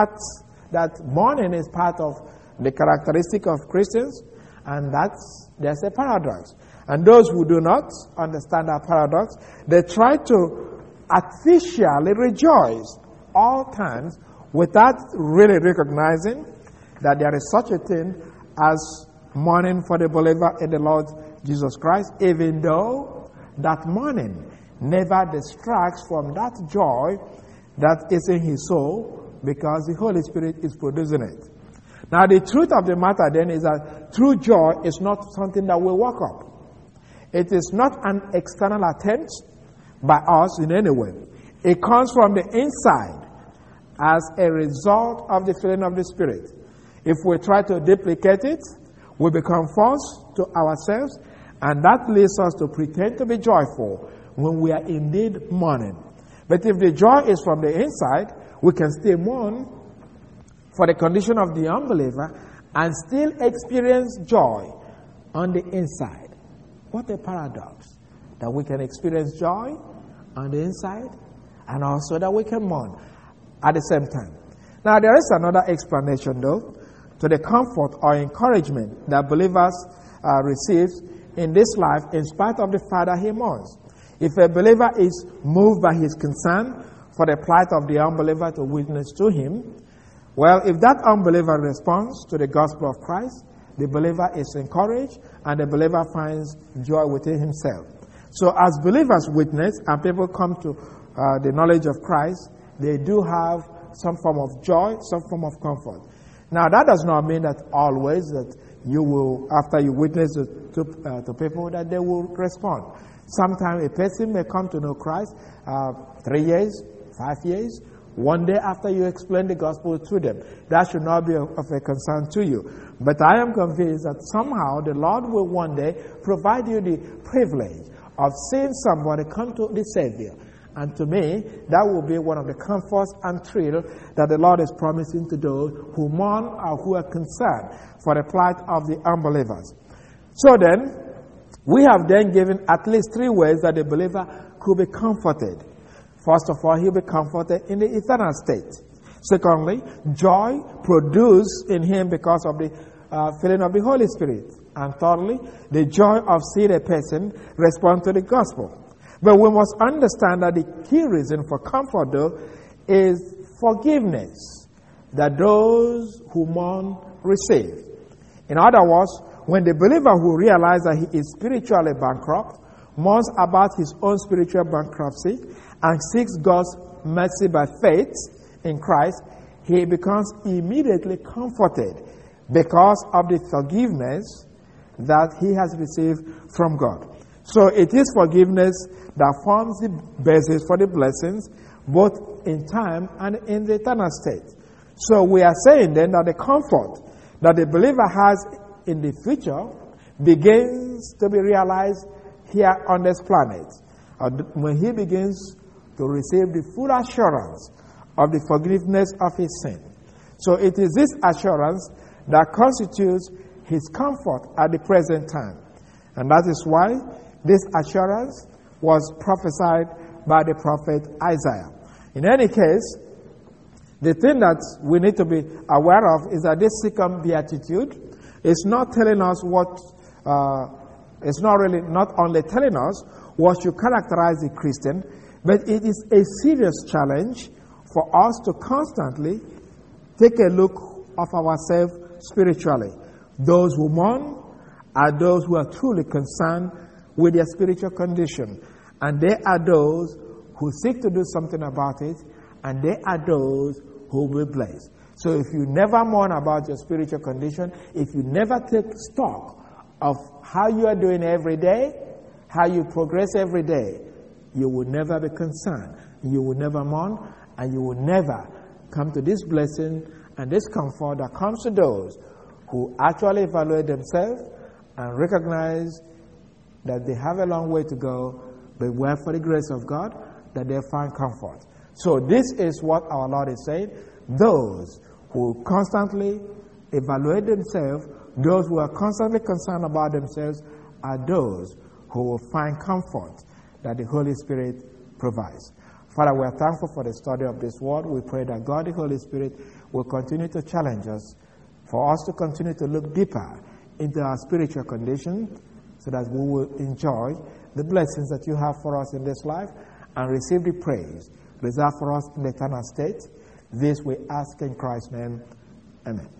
that mourning is part of the characteristic of Christians, and there's a paradox. And those who do not understand that paradox, they try to artificially rejoice all times without really recognizing that there is such a thing as mourning for the believer in the Lord Jesus Christ, even though that mourning never distracts from that joy that is in his soul because the Holy Spirit is producing it. Now, the truth of the matter then is that true joy is not something that we work up. It is not an external attempt by us in any way. It comes from the inside as a result of the filling of the Spirit. If we try to duplicate it, we become false to ourselves, and that leads us to pretend to be joyful when we are indeed mourning. But if the joy is from the inside, we can still mourn for the condition of the unbeliever and still experience joy on the inside. What a paradox, that we can experience joy on the inside and also that we can mourn at the same time. Now, there is another explanation, though, to the comfort or encouragement that believers receive in this life in spite of the fact that he mourns. If a believer is moved by his concern for the plight of the unbeliever to witness to him, well, if that unbeliever responds to the gospel of Christ, the believer is encouraged and the believer finds joy within himself. So as believers witness and people come to the knowledge of Christ, they do have some form of joy, some form of comfort. Now, that does not mean that always that you will, after you witness to people, that they will respond. Sometimes a person may come to know Christ 3 years, 5 years, 1 day after you explain the gospel to them. That should not be of a concern to you. But I am convinced that somehow the Lord will one day provide you the privilege of seeing somebody come to the Savior. And to me, that will be one of the comforts and thrill that the Lord is promising to those who mourn or who are concerned for the plight of the unbelievers. So then, we have then given at least 3 ways that the believer could be comforted. First of all, he'll be comforted in the eternal state. Secondly, joy produced in him because of the filling of the Holy Spirit. And thirdly, the joy of seeing a person respond to the gospel. But we must understand that the key reason for comfort, though, is forgiveness that those who mourn receive. In other words, when the believer who realizes that he is spiritually bankrupt mourns about his own spiritual bankruptcy and seeks God's mercy by faith in Christ, he becomes immediately comforted because of the forgiveness that he has received from God. So it is forgiveness that forms the basis for the blessings, both in time and in the eternal state. So we are saying then that the comfort that the believer has in the future begins to be realized here on this planet, when he begins to receive the full assurance of the forgiveness of his sin. So it is this assurance that constitutes his comfort at the present time. And that is why this assurance was prophesied by the prophet Isaiah. In any case, the thing that we need to be aware of is that this second beatitude is not telling us it's not only telling us what should characterize a Christian, but it is a serious challenge for us to constantly take a look of ourselves spiritually. Those who mourn are those who are truly concerned with their spiritual condition. And they are those who seek to do something about it, and they are those who will be blessed. So if you never mourn about your spiritual condition, if you never take stock of how you are doing every day, how you progress every day, you will never be concerned. You will never mourn, and you will never come to this blessing and this comfort that comes to those who actually evaluate themselves and recognize that they have a long way to go, but wait for the grace of God that they find comfort. So this is what our Lord is saying. Those who constantly evaluate themselves, those who are constantly concerned about themselves, are those who will find comfort that the Holy Spirit provides. Father, we are thankful for the study of this word. We pray that God, the Holy Spirit, will continue to challenge us, for us to continue to look deeper into our spiritual condition, so that we will enjoy the blessings that you have for us in this life and receive the praise reserved for us in the eternal state. This we ask in Christ's name. Amen.